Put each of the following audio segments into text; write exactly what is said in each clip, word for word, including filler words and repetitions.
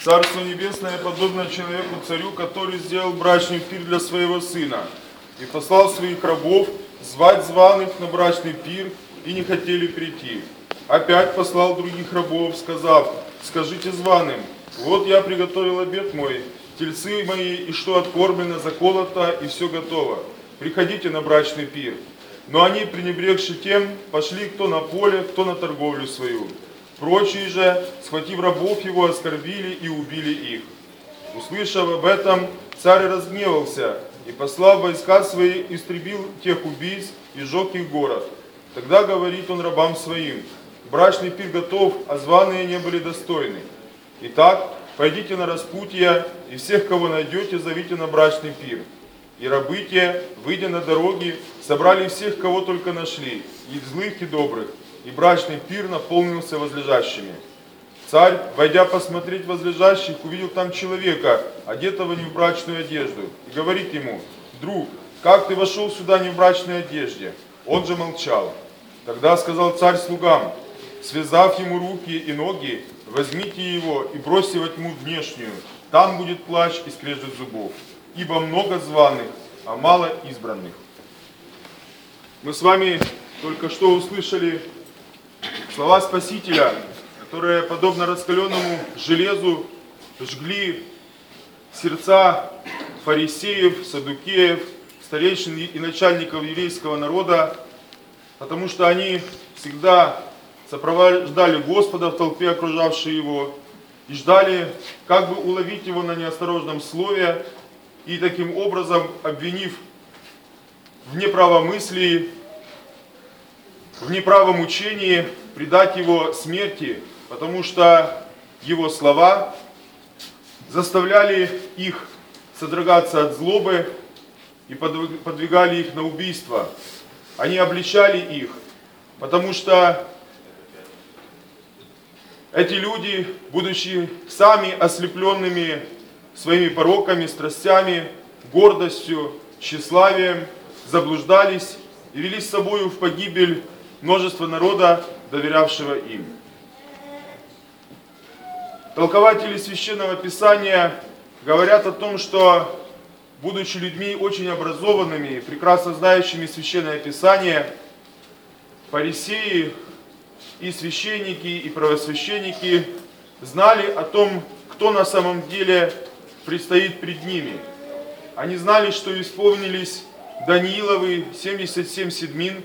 Царство Небесное подобно человеку-царю, который сделал брачный пир для своего сына и послал своих рабов звать званых на брачный пир, и не хотели прийти. Опять послал других рабов, сказав: скажите званым: вот я приготовил обед мой, тельцы мои, и что откормлено, заколото, и все готово. Приходите на брачный пир. Но они, пренебрегши тем, пошли кто на поле, кто на торговлю свою. Прочие же, схватив рабов его, оскорбили и убили их. Услышав об этом, царь разгневался и, послав войска свои, истребил тех убийц и сжег их город. Тогда говорит он рабам своим: брачный пир готов, а званые не были достойны. Итак, пойдите на распутье, и всех, кого найдете, зовите на брачный пир. И рабы те, выйдя на дороги, собрали всех, кого только нашли, и злых, и добрых, и брачный пир наполнился возлежащими. Царь, войдя посмотреть возлежащих, увидел там человека, одетого не в брачную одежду, и говорит ему: друг, как ты вошел сюда не в брачной одежде? Он же молчал. Тогда сказал царь слугам: связав ему руки и ноги, возьмите его и бросьте во тьму внешнюю, там будет плач и скрежет зубов, ибо много званых, а мало избранных. Мы с вами только что услышали слова Спасителя, которые, подобно раскаленному железу, жгли сердца фарисеев, саддукеев, старейшин и начальников еврейского народа, потому что они всегда сопровождали Господа в толпе, окружавшей его, и ждали, как бы уловить его на неосторожном слове, и таким образом, обвинив в неправомыслии, в неправом учении, предать его смерти, потому что его слова заставляли их содрогаться от злобы и подвигали их на убийство. Они обличали их, потому что эти люди, будучи сами ослепленными своими пороками, страстями, гордостью, тщеславием, заблуждались и вели с собою в погибель множество народа, доверявшего им. Толкователи Священного Писания говорят о том, что, будучи людьми очень образованными и прекрасно знающими Священное Писание, фарисеи и священники, и правосвященники знали о том, кто на самом деле предстоит пред ними. Они знали, что исполнились Данииловы семьдесят семь седмин.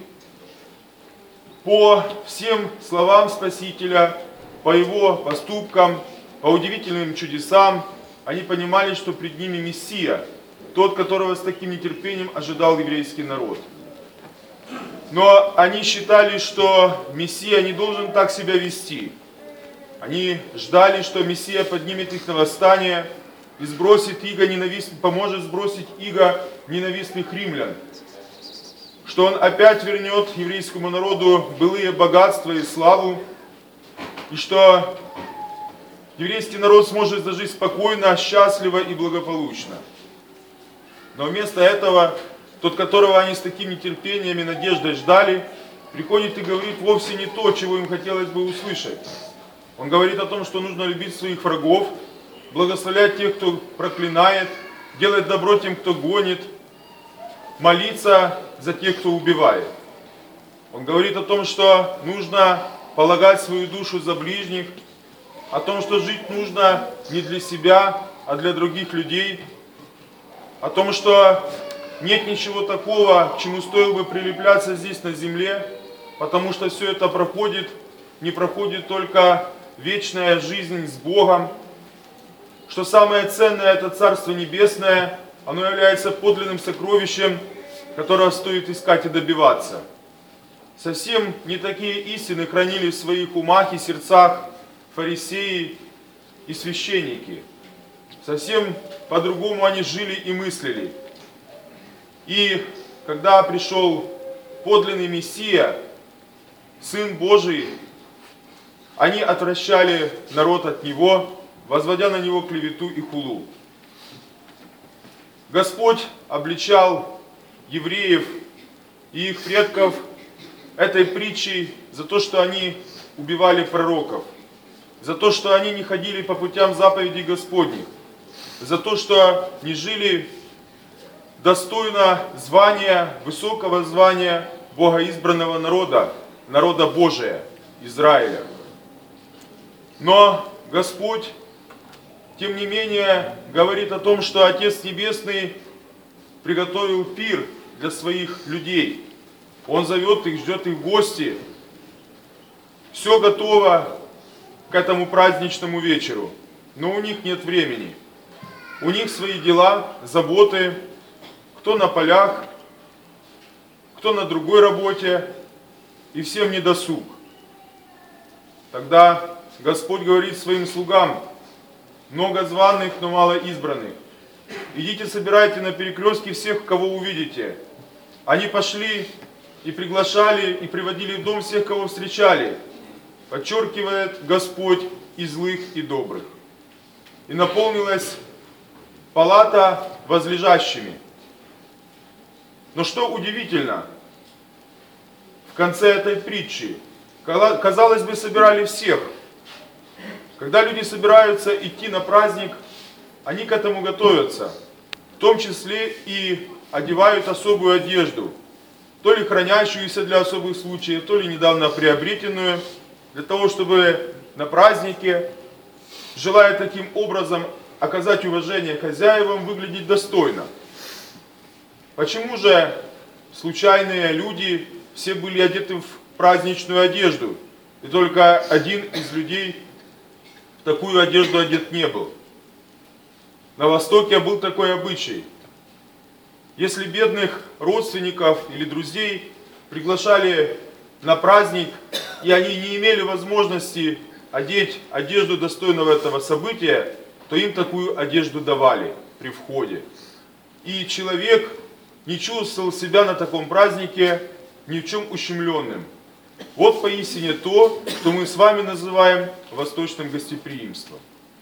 По всем словам Спасителя, по его поступкам, по удивительным чудесам, они понимали, что пред ними Мессия, тот, которого с таким нетерпением ожидал еврейский народ. Но они считали, что Мессия не должен так себя вести. Они ждали, что Мессия поднимет их на восстание и сбросит иго ненавистных, поможет сбросить иго ненавистных римлян. Что он опять вернет еврейскому народу былые богатства и славу, и что еврейский народ сможет зажить спокойно, счастливо и благополучно. Но вместо этого тот, которого они с таким нетерпением и надеждой ждали, приходит и говорит вовсе не то, чего им хотелось бы услышать. Он говорит о том, что нужно любить своих врагов, благословлять тех, кто проклинает, делать добро тем, кто гонит, молиться за тех, кто убивает. Он говорит о том, что нужно полагать свою душу за ближних, о том, что жить нужно не для себя, а для других людей, о том, что нет ничего такого, к чему стоило бы прилепляться здесь на земле, потому что все это проходит, не проходит только вечная жизнь с Богом, что самое ценное — это Царство Небесное, оно является подлинным сокровищем, которого стоит искать и добиваться. Совсем не такие истины хранили в своих умах и сердцах фарисеи и священники. Совсем по-другому они жили и мыслили. И когда пришел подлинный Мессия, Сын Божий, они отвращали народ от Него, возводя на Него клевету и хулу. Господь обличал евреев и их предков этой притчей за то, что они убивали пророков, за то, что они не ходили по путям заповедей Господних, за то, что не жили достойно звания, высокого звания богоизбранного народа, народа Божия, Израиля. Но Господь, тем не менее, говорит о том, что Отец Небесный приготовил пир для своих людей. Он зовет их, ждет их в гости. Все готово к этому праздничному вечеру, но у них нет времени. У них свои дела, заботы, кто на полях, кто на другой работе, и всем не досуг. Тогда Господь говорит своим слугам: много званых, но мало избранных. Идите, собирайте на перекрестке всех, кого увидите. Они пошли и приглашали, и приводили в дом всех, кого встречали, подчеркивает Господь, и злых, и добрых. И наполнилась палата возлежащими. Но что удивительно, в конце этой притчи, казалось бы, собирали всех. Когда люди собираются идти на праздник, они к этому готовятся, в том числе и одевают особую одежду, то ли хранящуюся для особых случаев, то ли недавно приобретенную, для того, чтобы на празднике, желая таким образом оказать уважение хозяевам, выглядеть достойно. Почему же случайные люди все были одеты в праздничную одежду, и только один из людей в такую одежду одет не был? На Востоке был такой обычай. Если бедных родственников или друзей приглашали на праздник, и они не имели возможности одеть одежду достойного этого события, то им такую одежду давали при входе. И человек не чувствовал себя на таком празднике ни в чем ущемленным. Вот поистине то, что мы с вами называем восточным гостеприимством.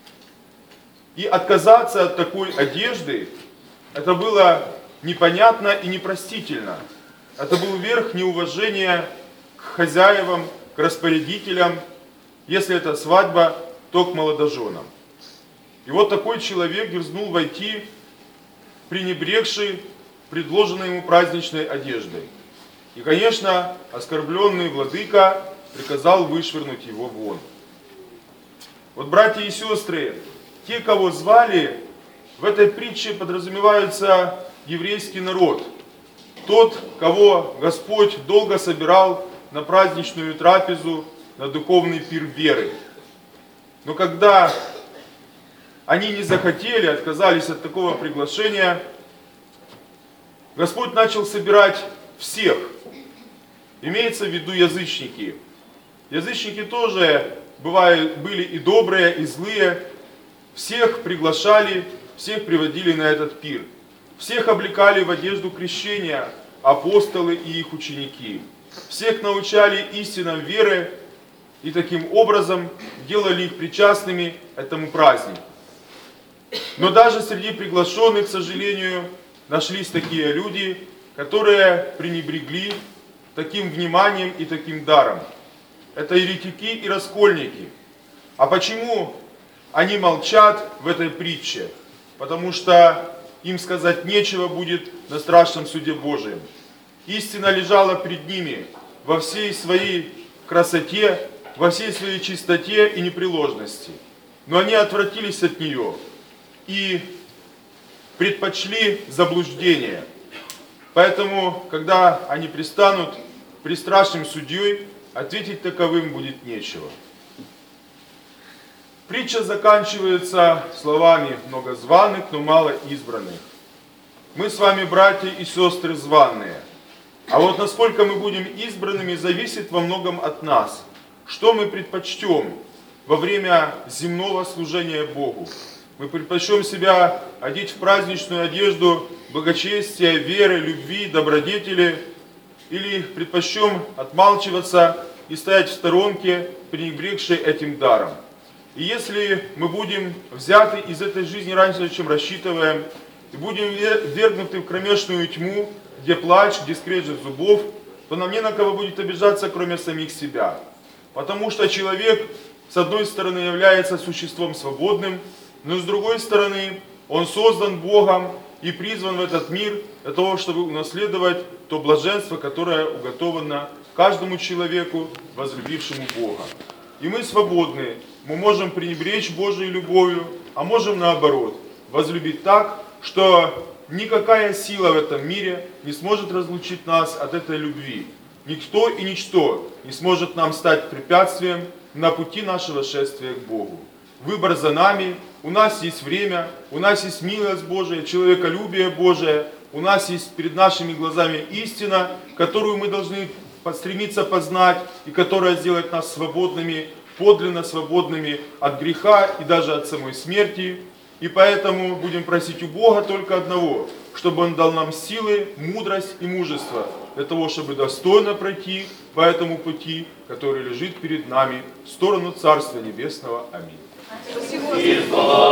И отказаться от такой одежды, это было непонятно и непростительно. Это был верх неуважения к хозяевам, к распорядителям, если это свадьба, то к молодоженам. И вот такой человек дерзнул войти, пренебрегший предложенной ему праздничной одеждой. И, конечно, оскорбленный владыка приказал вышвырнуть его вон. Вот, братья и сестры, те, кого звали, в этой притче подразумевается еврейский народ. Тот, кого Господь долго собирал на праздничную трапезу, на духовный пир веры. Но когда они не захотели, отказались от такого приглашения, Господь начал собирать всех. Имеется в виду язычники. Язычники тоже бывают, были и добрые, и злые. Всех приглашали, всех приводили на этот пир. Всех облекали в одежду крещения апостолы и их ученики. Всех научали истинам веры и таким образом делали их причастными этому празднику. Но даже среди приглашенных, к сожалению, нашлись такие люди, которые пренебрегли таким вниманием и таким даром. Это еретики и раскольники. А почему они молчат в этой притче? Потому что им сказать нечего будет на страшном суде Божьем. Истина лежала пред ними во всей своей красоте, во всей своей чистоте и непреложности. Но они отвратились от нее и предпочли заблуждение. Поэтому, когда они пристанут пред страшным судьей, ответить таковым будет нечего. Притча заканчивается словами: много званых, но мало избранных. Мы с вами, братья и сестры, званые. А вот насколько мы будем избранными, зависит во многом от нас. Что мы предпочтем во время земного служения Богу? Мы предпочтем себя одеть в праздничную одежду благочестия, веры, любви, добродетели, или предпочтем отмалчиваться и стоять в сторонке, пренебрегшей этим даром? И если мы будем взяты из этой жизни раньше, чем рассчитываем, и будем ввергнуты в кромешную тьму, где плач, где скрежет зубов, то нам не на кого будет обижаться, кроме самих себя. Потому что человек с одной стороны, является существом свободным, но с другой стороны, он создан Богом и призван в этот мир для того, чтобы унаследовать то блаженство, которое уготовано каждому человеку, возлюбившему Бога. И мы свободны, мы можем пренебречь Божьей любовью, а можем наоборот, возлюбить так, что никакая сила в этом мире не сможет разлучить нас от этой любви. Никто и ничто не сможет нам стать препятствием на пути нашего шествия к Богу. Выбор за нами, у нас есть время, у нас есть милость Божия, человеколюбие Божие, у нас есть перед нашими глазами истина, которую мы должны стремиться познать и которая сделает нас свободными, подлинно свободными от греха и даже от самой смерти. И поэтому будем просить у Бога только одного, чтобы Он дал нам силы, мудрость и мужество для того, чтобы достойно пройти по этому пути, который лежит перед нами в сторону Царства Небесного. Аминь. Спасибо.